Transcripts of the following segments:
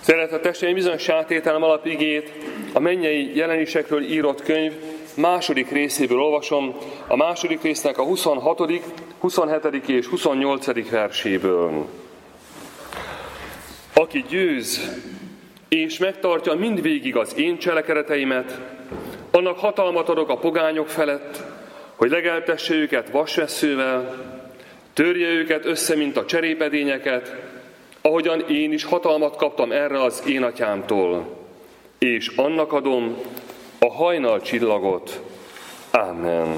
Szeretett testvéreim, bizonyosság tételem alapigét a mennyei jelenésekről írott könyv második részéből olvasom, a második résznek a 26., 27. és 28. verséből. Aki győz és megtartja mindvégig az én cselekedeteimet, annak hatalmat adok a pogányok felett, hogy legeltesse őket vasvesszővel, törje őket össze, mint a cserépedényeket, ahogyan én is hatalmat kaptam erre az én atyámtól, és annak adom a hajnalcsillagot. Ámen.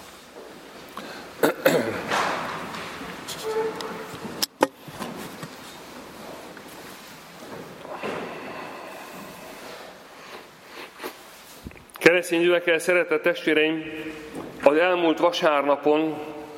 Keresztény gyülekezet, szeretett testvéreim, az elmúlt vasárnapon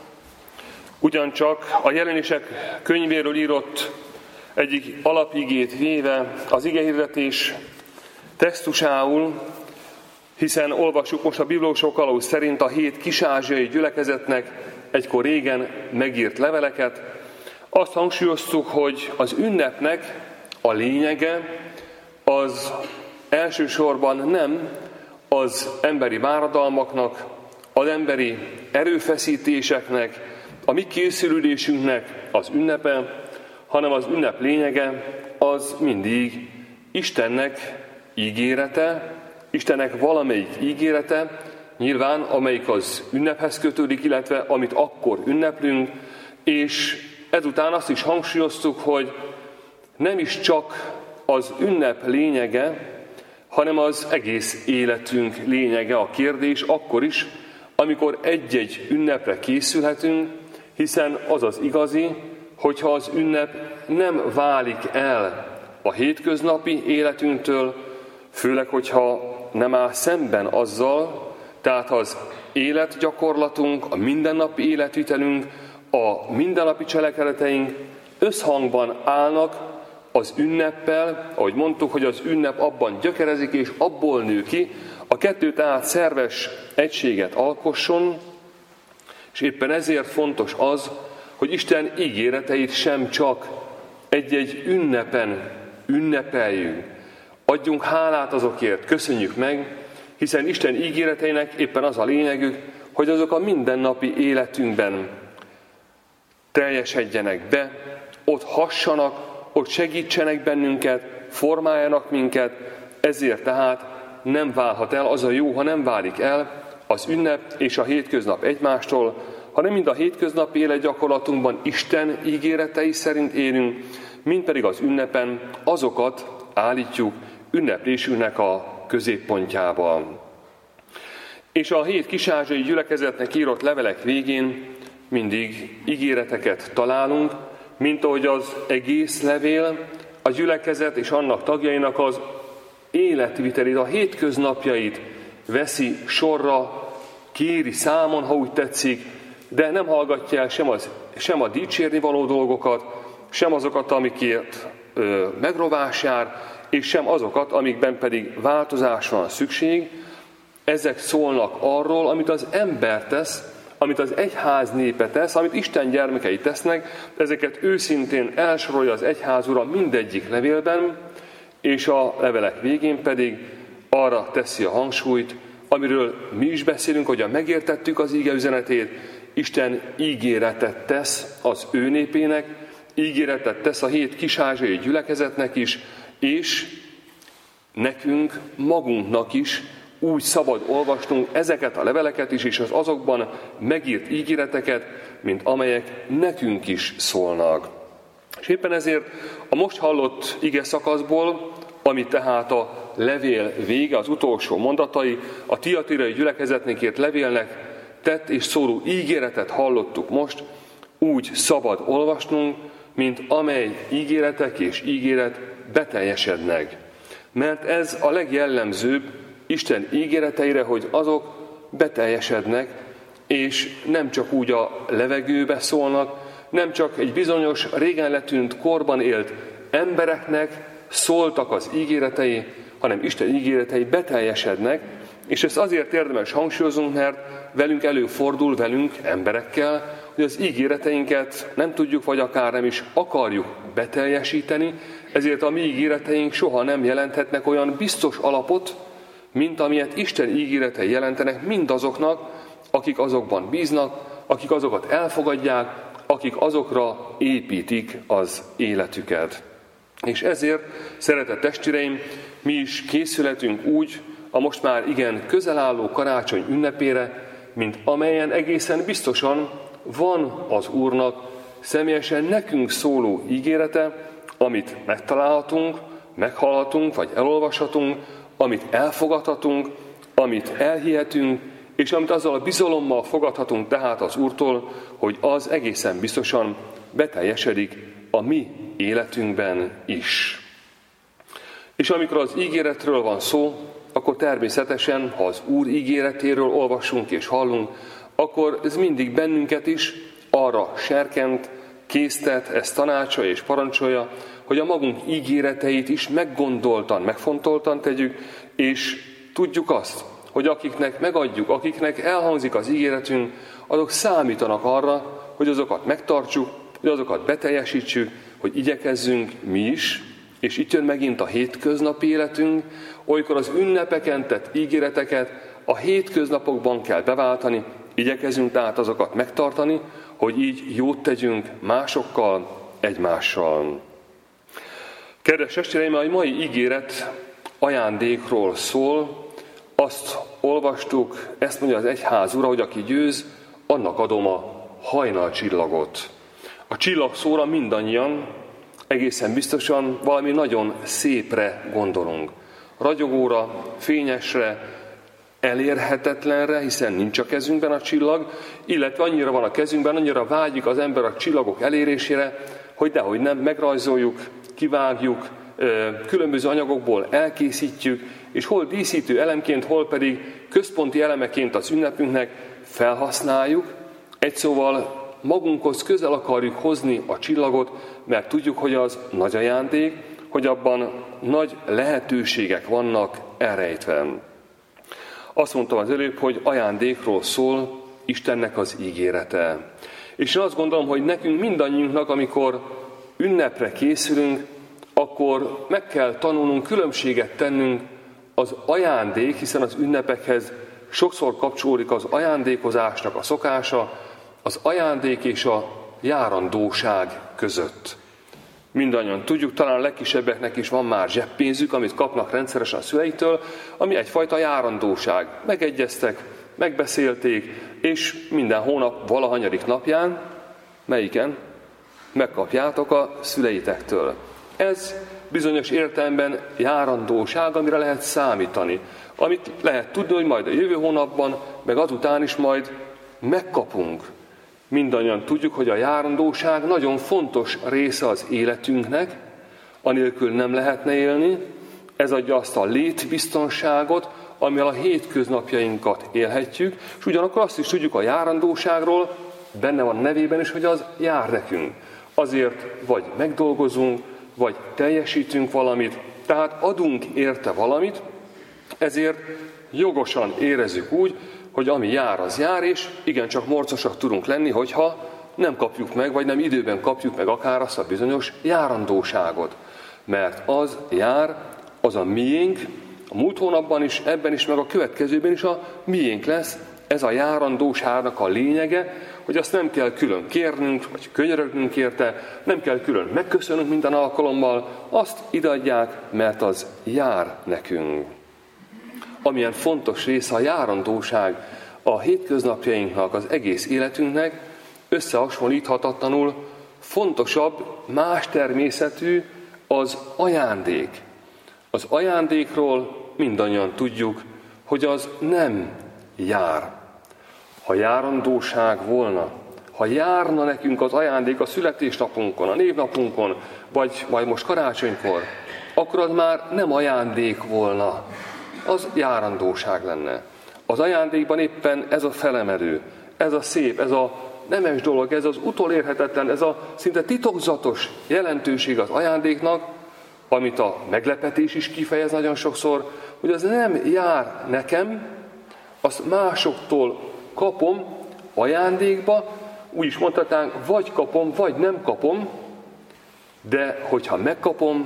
ugyancsak a jelenések könyvéről írott egyik alapigét véve az igehirdetés textusául, hiszen olvassuk most a bibliósok kalauz szerint a 7 kis-ázsiai gyülekezetnek egykor régen megírt leveleket. Azt hangsúlyoztuk, hogy az ünnepnek a lényege az elsősorban nem az emberi váradalmaknak, az emberi erőfeszítéseknek, a mi készülődésünknek az ünnepe, hanem az ünnep lényege az mindig Istennek ígérete, Istennek valamelyik ígérete, nyilván amelyik az ünnephez kötődik, illetve amit akkor ünneplünk, és ezután azt is hangsúlyoztuk, hogy nem is csak az ünnep lényege, hanem az egész életünk lényege a kérdés akkor is, amikor egy-egy ünnepre készülhetünk, hiszen az az igazi, hogyha az ünnep nem válik el a hétköznapi életünktől, főleg, hogyha nem áll szemben azzal, tehát az életgyakorlatunk, a mindennapi életvitelünk, a mindennapi cselekedeteink összhangban állnak az ünneppel, ahogy mondtuk, hogy az ünnep abban gyökerezik és abból nő ki, a kettő tehát szerves egységet alkosson, és éppen ezért fontos az, hogy Isten ígéreteit sem csak egy-egy ünnepen ünnepeljünk. Adjunk hálát azokért, köszönjük meg, hiszen Isten ígéreteinek éppen az a lényegük, hogy azok a mindennapi életünkben teljesedjenek be, ott hassanak, ott segítsenek bennünket, formáljanak minket, ezért tehát nem válhat el, az a jó, ha nem válik el az ünnep és a hétköznap egymástól, hanem mind a hétköznapi életgyakorlatunkban Isten ígéretei szerint élünk, mind pedig az ünnepen azokat állítjuk ünneplésünknek a középpontjába. És a 7 kis-ázsiai gyülekezetnek írott levelek végén mindig ígéreteket találunk, mint ahogy az egész levél a gyülekezet és annak tagjainak az életvitelét, a hétköznapjait veszi sorra, kéri számon, ha úgy tetszik, de nem hallgatja el sem a dicsérni való dolgokat, sem azokat, amikért megrovás jár, és sem azokat, amikben pedig változás van szükség. Ezek szólnak arról, amit az ember tesz, amit az egyház népe tesz, amit Isten gyermekei tesznek, ezeket őszintén elsorolja az egyház ura mindegyik levélben, és a levelek végén pedig arra teszi a hangsúlyt, amiről mi is beszélünk, hogyan megértettük az íge üzenetét. Isten ígéretet tesz az ő népének, ígéretet tesz a 7 kis-ázsiai gyülekezetnek is, és nekünk, magunknak is úgy szabad olvasnunk ezeket a leveleket is, és az azokban megírt ígéreteket, mint amelyek nekünk is szólnak. És éppen ezért a most hallott ige szakaszból, ami tehát a levél vége, az utolsó mondatai, a tiatirai gyülekezetnek írt levélnek tett és szóló ígéretet hallottuk most, úgy szabad olvasnunk, mint amely ígéretek és ígéret beteljesednek. Mert ez a legjellemzőbb Isten ígéreteire, hogy azok beteljesednek, és nem csak úgy a levegőbe szólnak, nem csak egy bizonyos régen letűnt korban élt embereknek szóltak az ígéretei, hanem Isten ígéretei beteljesednek, és ezt azért érdemes hangsúlyoznunk, mert velünk előfordul, velünk emberekkel, hogy az ígéreteinket nem tudjuk, vagy akár nem is akarjuk beteljesíteni, ezért a mi ígéreteink soha nem jelenthetnek olyan biztos alapot, mint amilyet Isten ígéretei jelentenek mindazoknak, akik azokban bíznak, akik azokat elfogadják, akik azokra építik az életüket. És ezért, szeretett testvéreim, mi is készülhetünk úgy a most már igen közel álló karácsony ünnepére, mint amelyen egészen biztosan van az Úrnak személyesen nekünk szóló ígérete, amit megtalálhatunk, meghallhatunk, vagy elolvashatunk, amit elfogadhatunk, amit elhihetünk, és amit azzal a bizalommal fogadhatunk tehát az Úrtól, hogy az egészen biztosan beteljesedik a mi életünkben is. És amikor az ígéretről van szó, akkor természetesen, ha az Úr ígéretéről olvasunk és hallunk, akkor ez mindig bennünket is arra serkent, késztet, ezt tanácsa és parancsolja, hogy a magunk ígéreteit is meggondoltan, megfontoltan tegyük, és tudjuk azt, hogy akiknek megadjuk, akiknek elhangzik az ígéretünk, azok számítanak arra, hogy azokat megtartsuk, hogy azokat beteljesítsük, hogy igyekezzünk mi is, és itt jön megint a hétköznapi életünk, olykor az ünnepeken tett ígéreteket a hétköznapokban kell beváltani, igyekezzünk tehát azokat megtartani, hogy így jót tegyünk másokkal, egymással. Kedves testvéreim, a mai ígéret ajándékról szól, azt olvastuk, ezt mondja az egyház ura, hogy aki győz, annak adom a hajnalcsillagot. A csillag szóra mindannyian egészen biztosan valami nagyon szépre gondolunk. Ragyogóra, fényesre, elérhetetlenre, hiszen nincs a kezünkben a csillag, illetve annyira van a kezünkben, annyira vágyik az ember a csillagok elérésére, hogy dehogy nem megrajzoljuk, kivágjuk, különböző anyagokból elkészítjük, és hol díszítő elemként, hol pedig központi elemeként az ünnepünknek felhasználjuk. Egy szóval magunkhoz közel akarjuk hozni a csillagot, mert tudjuk, hogy az nagy ajándék, hogy abban nagy lehetőségek vannak elrejtve. Azt mondtam az előbb, hogy ajándékról szól Istennek az ígérete. És én azt gondolom, hogy nekünk mindannyiunknak, amikor ünnepre készülünk, akkor meg kell tanulnunk különbséget tennünk az ajándék, hiszen az ünnepekhez sokszor kapcsolódik az ajándékozásnak a szokása, az ajándék és a járandóság között. Mindannyian tudjuk, talán a legkisebbeknek is van már zseppénzük, amit kapnak rendszeresen a szüleitől, ami egyfajta járandóság. Megegyeztek, megbeszélték, és minden hónap valahanyadik napján, melyiken? Megkapjátok a szüleitektől. Ez bizonyos értelemben járandóság, amire lehet számítani. Amit lehet tudni, hogy majd a jövő hónapban, meg azután is majd megkapunk. Mindannyian tudjuk, hogy a járandóság nagyon fontos része az életünknek, anélkül nem lehetne élni. Ez adja azt a létbiztonságot, amivel a hétköznapjainkat élhetjük, és ugyanakkor azt is tudjuk a járandóságról, benne van nevében is, hogy az jár nekünk. Azért vagy megdolgozunk, vagy teljesítünk valamit, tehát adunk érte valamit, ezért jogosan érezzük úgy, hogy ami jár, az jár, és igencsak morcosak tudunk lenni, hogyha nem kapjuk meg, vagy nem időben kapjuk meg akár azt a bizonyos járandóságot. Mert az jár, az a miénk, a múlt hónapban is, ebben is, meg a következőben is a miénk lesz. Ez a járandóságnak a lényege, hogy azt nem kell külön kérnünk, vagy könyörögnünk érte, nem kell külön megköszönnünk minden alkalommal, azt ideadják, mert az jár nekünk. Amilyen fontos része a járandóság a hétköznapjainknak, az egész életünknek, összehasonlíthatatlanul fontosabb, más természetű az ajándék. Az ajándékról mindannyian tudjuk, hogy az nem jár. Ha járandóság volna, ha járna nekünk az ajándék a születésnapunkon, a névnapunkon, vagy most karácsonykor, akkor az már nem ajándék volna, az járandóság lenne. Az ajándékban éppen ez a felemelő, ez a szép, ez a nemes dolog, ez az utolérhetetlen, ez a szinte titokzatos jelentőség az ajándéknak, amit a meglepetés is kifejez nagyon sokszor, hogy az nem jár nekem, azt másoktól kapom ajándékba, úgy is mondhatnánk, vagy kapom, vagy nem kapom, de hogyha megkapom,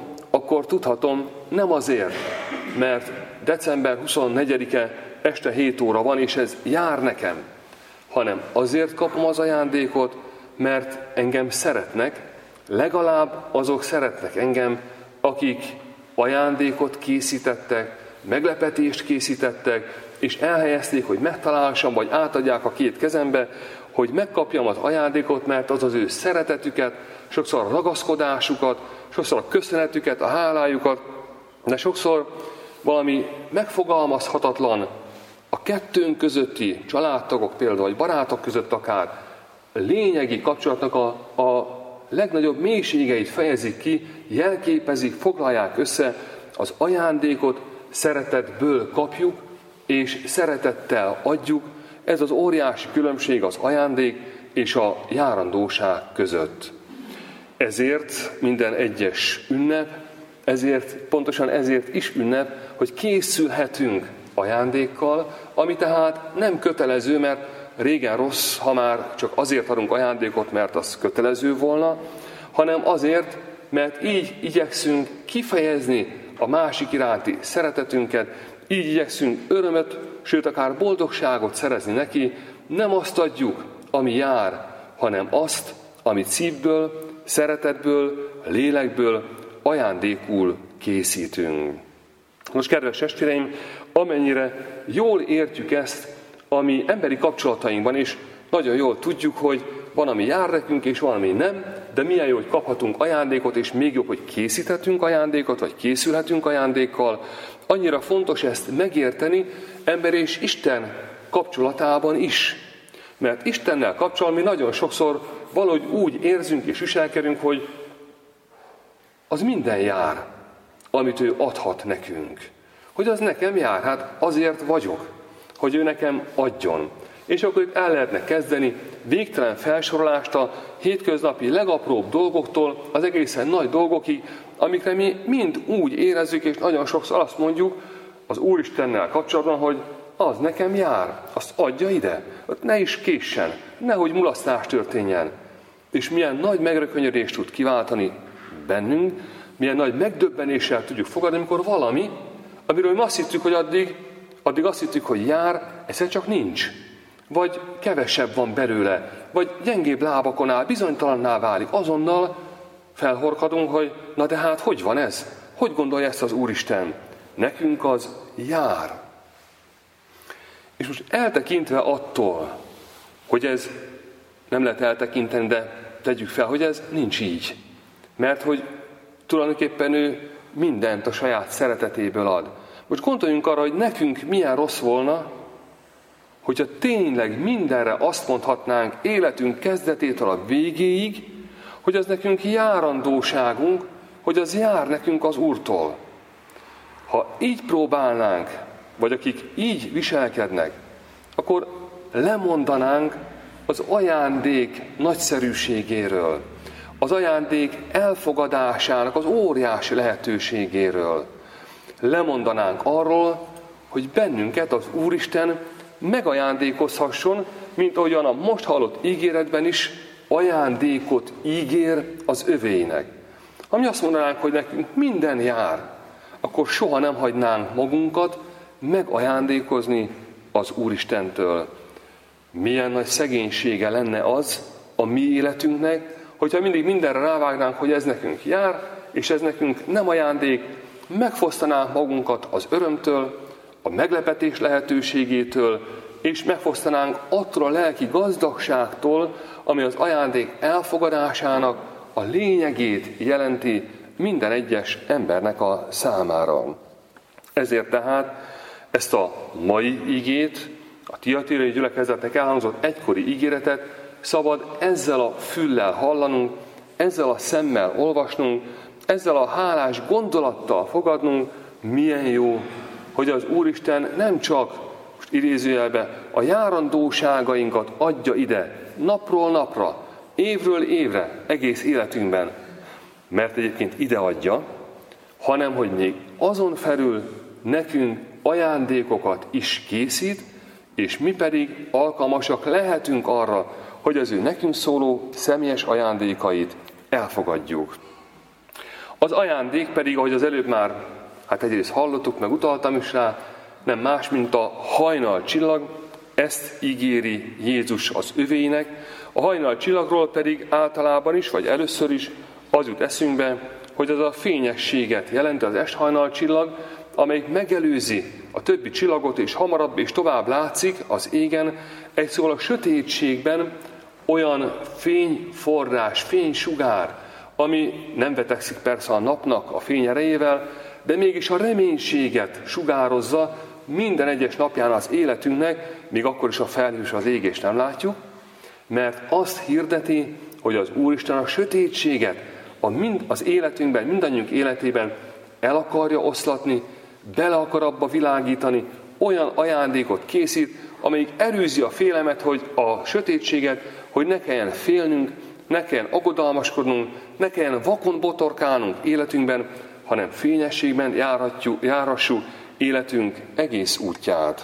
akkor tudhatom, nem azért, mert december 24-e este 7 óra van, és ez jár nekem, hanem azért kapom az ajándékot, mert engem szeretnek, legalább azok szeretnek engem, akik ajándékot készítettek, meglepetést készítettek, és elhelyezték, hogy megtaláljam, vagy átadják a két kezembe, hogy megkapjam az ajándékot, mert az az ő szeretetüket, sokszor a ragaszkodásukat, sokszor a köszönetüket, a hálájukat, de sokszor valami megfogalmazhatatlan, a kettőnk közötti családtagok például, vagy barátok között akár lényegi kapcsolatnak a legnagyobb mélységeit fejezik ki, jelképezik, foglalják össze, az ajándékot szeretetből kapjuk, és szeretettel adjuk. Ez az óriási különbség az ajándék és a járandóság között. Ezért minden egyes ünnep, pontosan ezért is ünnep, hogy készülhetünk ajándékkal, ami tehát nem kötelező, mert régen rossz, ha már csak azért adunk ajándékot, mert az kötelező volna, hanem azért, mert így igyekszünk kifejezni a másik iránti szeretetünket, így igyekszünk örömöt, sőt akár boldogságot szerezni neki, nem azt adjuk, ami jár, hanem azt, amit szívből, szeretetből, lélekből ajándékul készítünk. Most, kedves testvéreim, amennyire jól értjük ezt a mi emberi kapcsolatainkban, és nagyon jól tudjuk, hogy van, ami jár nekünk, és van, ami nem, de milyen jó, hogy kaphatunk ajándékot, és még jobb, hogy készíthetünk ajándékot, vagy készülhetünk ajándékkal. Annyira fontos ezt megérteni ember és Isten kapcsolatában is. Mert Istennel kapcsolatban mi nagyon sokszor valahogy úgy érzünk és viselkedünk, hogy az minden jár, amit ő adhat nekünk. Hogy az nekem jár, hát azért vagyok, hogy ő nekem adjon. És akkor itt el lehetne kezdeni végtelen felsorolást a hétköznapi legapróbb dolgoktól az egészen nagy dolgokig, amikre mi mind úgy érezzük, és nagyon sokszor azt mondjuk az Úristennel kapcsolatban, hogy az nekem jár, azt adja ide, ott ne is késsen, nehogy mulasztás történjen. És milyen nagy megrökönyödést tud kiváltani bennünk, milyen nagy megdöbbenéssel tudjuk fogadni, amikor valami, amiről mi azt hittük, hogy addig azt hittük, hogy jár, egyszer csak nincs. Vagy kevesebb van belőle, vagy gyengébb lábakon áll, bizonytalanná válik. Azonnal felhorkadunk, hogy na de hát hogy van ez? Hogy gondolja ezt az Úristen? Nekünk az jár. És most eltekintve attól, hogy ez nem lehet eltekinteni, de tegyük fel, hogy ez nincs így. Mert hogy tulajdonképpen ő mindent a saját szeretetéből ad. Most gondoljunk arra, hogy nekünk milyen rossz volna, hogyha tényleg mindenre azt mondhatnánk életünk kezdetétől a végéig, hogy az nekünk járandóságunk, hogy az jár nekünk az Úrtól. Ha így próbálnánk, vagy akik így viselkednek, akkor lemondanánk az ajándék nagyszerűségéről, az ajándék elfogadásának az óriási lehetőségéről. Lemondanánk arról, hogy bennünket az Úristen megajándékozhasson, mint ahogyan a most hallott ígéretben is ajándékot ígér az övéinek. Ha mi azt mondanánk, hogy nekünk minden jár, akkor soha nem hagynánk magunkat megajándékozni az Úristentől. Milyen nagy szegénysége lenne az a mi életünknek, hogyha mindig mindenre rávágnánk, hogy ez nekünk jár, és ez nekünk nem ajándék, megfosztanánk magunkat az örömtől, a meglepetés lehetőségétől, és megfosztanánk attól a lelki gazdagságtól, ami az ajándék elfogadásának a lényegét jelenti minden egyes embernek a számára. Ezért tehát ezt a mai igét, a Tiatírai gyülekezetnek elhangzott egykori ígéretet szabad ezzel a füllel hallanunk, ezzel a szemmel olvasnunk, ezzel a hálás gondolattal fogadnunk, milyen jó, hogy az Úristen nem csak, most idézőjelbe, a járandóságainkat adja ide, napról napra, évről évre, egész életünkben, mert egyébként ide adja, hanem hogy még azon felül nekünk ajándékokat is készít, és mi pedig alkalmasak lehetünk arra, hogy az ő nekünk szóló személyes ajándékait elfogadjuk. Az ajándék pedig, ahogy az előbb már egyrészt hallottuk, meg utaltam is rá, nem más, mint a hajnalcsillag, ezt ígéri Jézus az övéinek. A hajnalcsillagról pedig általában is, vagy először is az jut eszünkbe, hogy az a fényességet jelenti az esthajnalcsillag, amelyik megelőzi a többi csillagot, és hamarabb és tovább látszik az égen, egy szóval a sötétségben olyan fényforrás, fénysugár, ami nem vetekszik persze a napnak a fény erejével, de mégis a reménységet sugározza minden egyes napján az életünknek, még akkor is a felhős az égést nem látjuk, mert azt hirdeti, hogy az Úristen a sötétséget az életünkben, mindannyiunk életében el akarja oszlatni, bele akar abba világítani, olyan ajándékot készít, amelyik erőzi a félelmet, hogy a sötétséget, hogy ne kelljen félnünk, ne kelljen aggodalmaskodnunk, ne kelljen vakon botorkálnunk életünkben, hanem fényességben járhassuk életünk egész útját.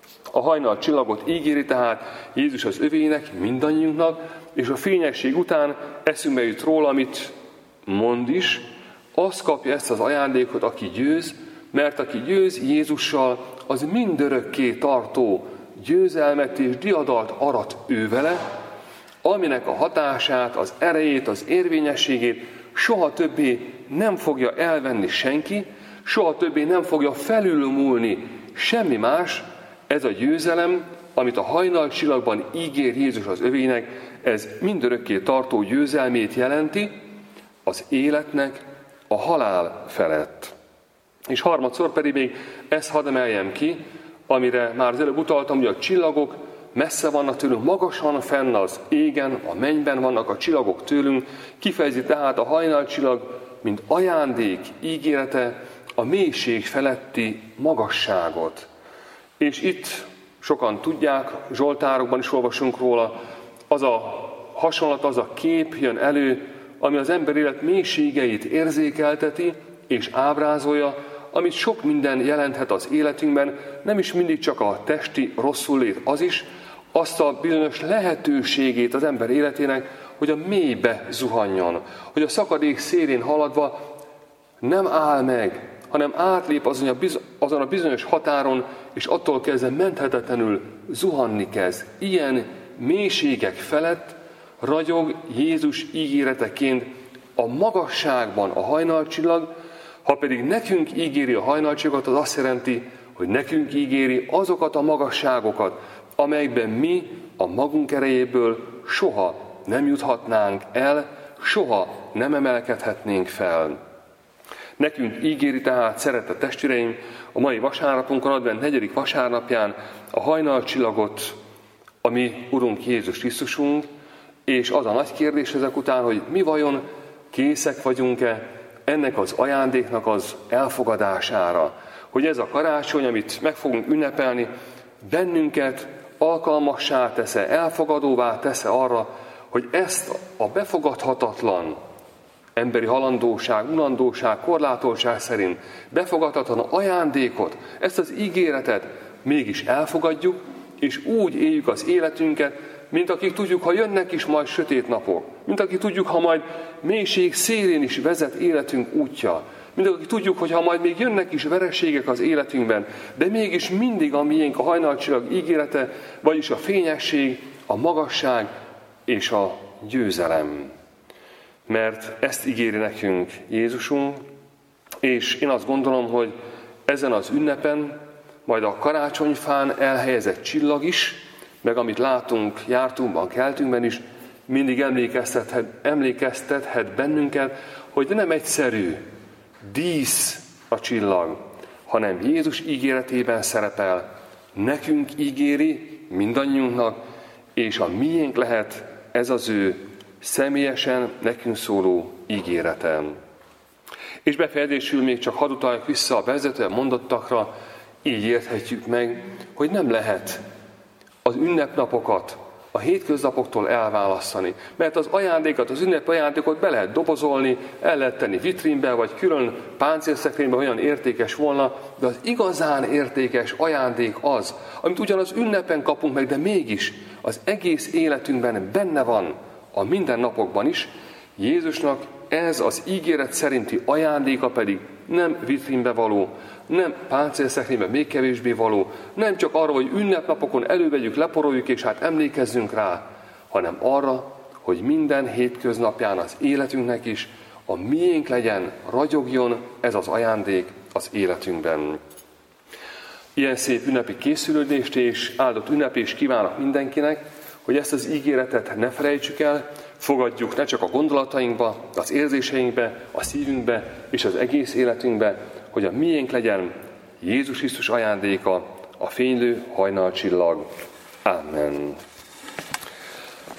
A hajnalcsillagot ígéri tehát Jézus az övének, mindannyiunknak, és a fényesség után eszünkbe jut róla, amit mond is, az kapja ezt az ajándékot, aki győz, mert aki győz Jézussal, az mindörökké tartó győzelmet és diadalt arat ő vele, aminek a hatását, az erejét, az érvényességét soha többé nem fogja elvenni senki, soha többé nem fogja felülmúlni semmi más. Ez a győzelem, amit a hajnalcsillagban ígér Jézus az övének, ez mindörökké tartó győzelmét jelenti az életnek a halál felett. És harmadszor pedig még ezt hadd emeljem ki, amire már az előbb utaltam, hogy a csillagok messze vannak tőlünk, magasan fenn az égen, a mennyben vannak a csillagok tőlünk, kifejezi tehát a hajnalcsillag, mint ajándék ígérete, a mélység feletti magasságot. És itt sokan tudják, zsoltárokban is olvasunk róla, az a hasonlat, az a kép jön elő, ami az ember élet mélységeit érzékelteti és ábrázolja, amit sok minden jelenthet az életünkben, nem is mindig csak a testi rosszullét, az is, azt a bizonyos lehetőségét az ember életének, hogy a mélybe zuhanjon, hogy a szakadék szélén haladva nem áll meg, hanem átlép azon a bizonyos határon, és attól kezdve menthetetlenül zuhanni kezd. Ilyen mélységek felett ragyog Jézus ígéreteként a magasságban a hajnalcsillag, ha pedig nekünk ígéri a hajnalcsillagot, az azt jelenti, hogy nekünk ígéri azokat a magasságokat, amelyekben mi a magunk erejéből soha nem juthatnánk el, soha nem emelkedhetnénk fel. Nekünk ígéri tehát, szeretett testvéreim, a mai vasárnapunkon, advent 4. vasárnapján a hajnalcsillagot, a mi Urunk Jézus Krisztusunk, és az a nagy kérdés ezek után, hogy mi vajon készek vagyunk-e ennek az ajándéknak az elfogadására, hogy ez a karácsony, amit meg fogunk ünnepelni, bennünket alkalmassá tesz-e, elfogadóvá tesz-e arra, hogy ezt a befogadhatatlan emberi halandóság, unandóság, korlátoltság szerint befogadhatatlan ajándékot, ezt az ígéretet mégis elfogadjuk, és úgy éljük az életünket, mint akik tudjuk, ha jönnek is majd sötét napok, mint akik tudjuk, ha majd mélység szélén is vezet életünk útja, mint akik tudjuk, hogy ha majd még jönnek is vereségek az életünkben, de mégis mindig a miénk a hajnalcsillag ígérete, vagyis a fényesség, a magasság és a győzelem. Mert ezt ígéri nekünk Jézusunk, és én azt gondolom, hogy ezen az ünnepen majd a karácsonyfán elhelyezett csillag is, meg amit látunk jártunkban, keltünkben is, mindig emlékeztethet bennünket, hogy nem egyszerű dísz a csillag, hanem Jézus ígéretében szerepel. Nekünk ígéri, mindannyiunknak, és a miénk lehet ez az ő személyesen nekünk szóló ígéretem. És befejezésül még csak hadd utaljak vissza a vezető mondottakra, így érthetjük meg, hogy nem lehet az ünnepnapokat a hétköznapoktól elválasztani. Mert az ajándékat, az ünnepi ajándékot be lehet dobozolni, el lehet tenni vitrínbe, vagy külön páncélszekrénybe, olyan értékes volna, de az igazán értékes ajándék az, amit ugyanaz ünnepen kapunk meg, de mégis az egész életünkben benne van, a mindennapokban is, Jézusnak ez az ígéret szerinti ajándéka pedig nem vitrínbe való, nem páncélszekrénybe még kevésbé való, nem csak arra, hogy ünnepnapokon elővegyük, leporoljuk és hát emlékezzünk rá, hanem arra, hogy minden hétköznapján az életünknek is a miénk legyen, ragyogjon ez az ajándék az életünkben. Ilyen szép ünnepi készülődést és áldott ünnepést kívánok mindenkinek, hogy ezt az ígéretet ne felejtsük el, fogadjuk ne csak a gondolatainkba, az érzéseinkbe, a szívünkbe és az egész életünkbe, hogy a miénk legyen Jézus Krisztus ajándéka, a fénylő hajnalcsillag. Amen.